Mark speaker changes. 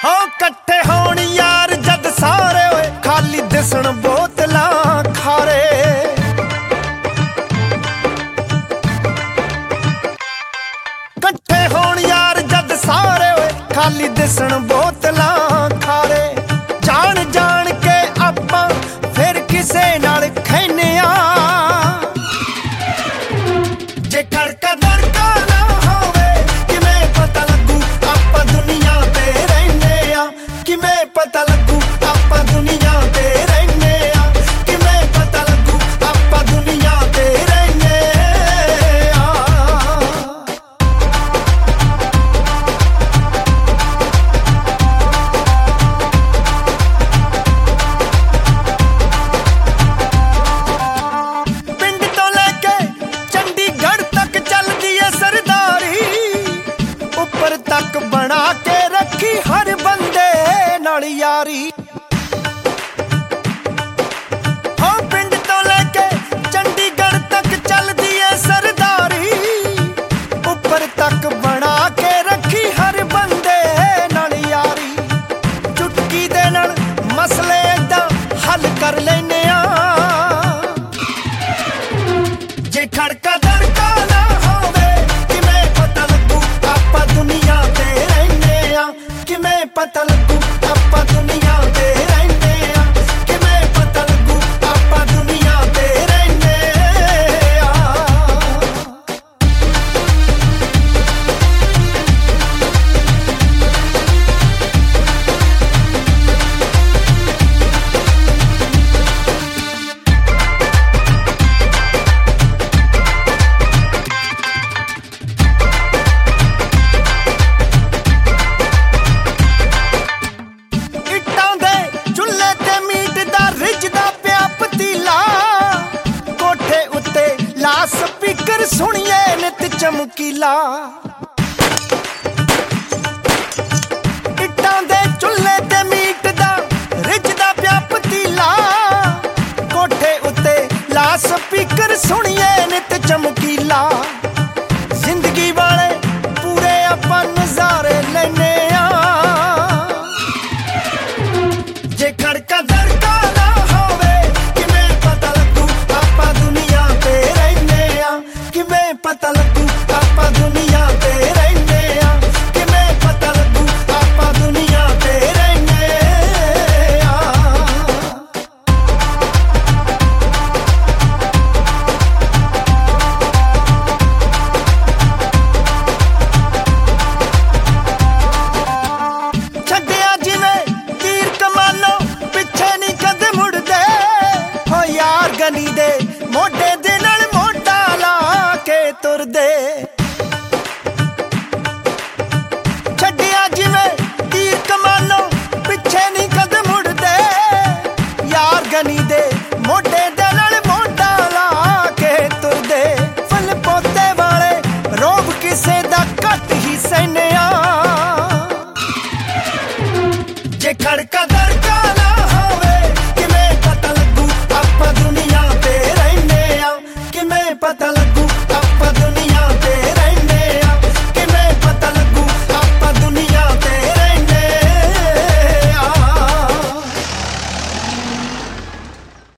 Speaker 1: हो कट्ठे होण यार जद सारे होए खाली दिसण बोतलां खारे। कट्ठे होण यार जद सारे होए खाली दिसण बोतलां खारे। जान जान के आपां फिर किसे नाल खैने आ जे खड़का दड़का ना होवे किवें पता लगू आपां दुनिया ते रहिने आ। किवें पता लगू आपां दुनिया ते रहिने आ। किवें पता लगू आपां दुनिया ते रहिने आ। पिंड तो लेके चंडीगढ़ तक चलदी है सरदारी। ऊपर तक बना के रखी हर बंदे नाल यारी। हो पिंड तो लेके चंडीगढ़ तक चलदी है सरदारी। ऊपर तक बना के रखी हर बंदे नाल यारी। चुटकी दे नाल मसले दा हल कर लेने आ जे खड़का दड़का ना होवे। किवें पता लगू आपां दुनिया ते रहिने आ। किवें पता लगू आपां दुनिया ते रहिने आ। किवें पता लगू आपां दुनिया ते रहिने आ। ਇੱਟਾਂ ਦੇ ਚੁੱਲ੍ਹੇ ਤੇ ਮੀਟ ਦਾ ਰਿੱਝਦਾ ਪਿਆ ਪਤੀਲਾ। ਕੋਠੇ ਉੱਤੇ ਲਾ ਸਪੀਕਰ ਸੁਣੀਏ ਨਿਤ ਚਮਕੀਲਾ। ਇੱਟਾਂ ਦੇ ਚੁੱਲ੍ਹੇ ਤੇ ਮੀਟ ਦਾ ਰਿੱਝਦਾ ਪਿਆ ਪਤੀਲਾ। ਕੋਠੇ ਉੱਤੇ ਲਾ ਸਪੀਕਰ ਸੁਣੀਏ ਨਿਤ ਚਮਕੀਲਾ। ਜ਼ਿੰਦਗੀ ਵਾਲੇ ਪੂਰੇ ਆਪਾਂ ਨਜ਼ਾਰੇ ਲੈਨੇ ਆ ਜੇ ਖੜਕਾ ਦੜਕਾ ਨਾ ਹੋਵੇ। ਕਿਵੇਂ ਪਤਾ ਲੱਗੂ ਆਪਾਂ ਦੁਨੀਆ ਤੇ ਰਹਿੰਦੇ ਆ। ਕਿਵੇਂ ਪਤਾ ਲੱਗੂ ਆਪਾਂ ਦੁਨੀਆ ਤੇ ਰਹਿੰਦੇ ਆ। ਕਿਵੇਂ ਪਤਾ ਲੱਗੂ ਆਪਾਂ ਦੁਨੀਆ ਤੇ ਰਹਿੰਦੇ ਆ। ਛੱਡਿਆ ਜਿਵੇਂ ਤੀਰ ਕਮਾਨੋਂ ਪਿੱਛੇ ਨਹੀਂ ਕਦੇ ਮੁੜਦੇ। ਹੋ ਯਾਰ ਗਲੀ ਦੇ ਮੋਢੇ ਦੇ ਨਾਲ ਮੋਢਾ ਲਾ ਕੇ ਤੁਰਦੇ। ਛੱਡਿਆ ਜਿਵੇਂ ਤੀਰ ਕਮਾਨੋਂ ਪਿੱਛੇ ਨਹੀਂ ਕਦੇ ਮੁੜਦੇ। ਯਾਰ ਗਲੀ ਦੇ ਮੋਢੇ ਦੇ ਨਾਲ ਮੋਢਾ ਲਾ ਕੇ ਤੁਰਦੇ। ਫੁੱਲ ਪੋਤੇ ਵਾਲੇ ਰੋਬ ਕਿਸੇ ਦਾ ਘੱਟ ਹੀ ਸਹਿਨੇ ਆ ਜੇ ਖੜਕਾ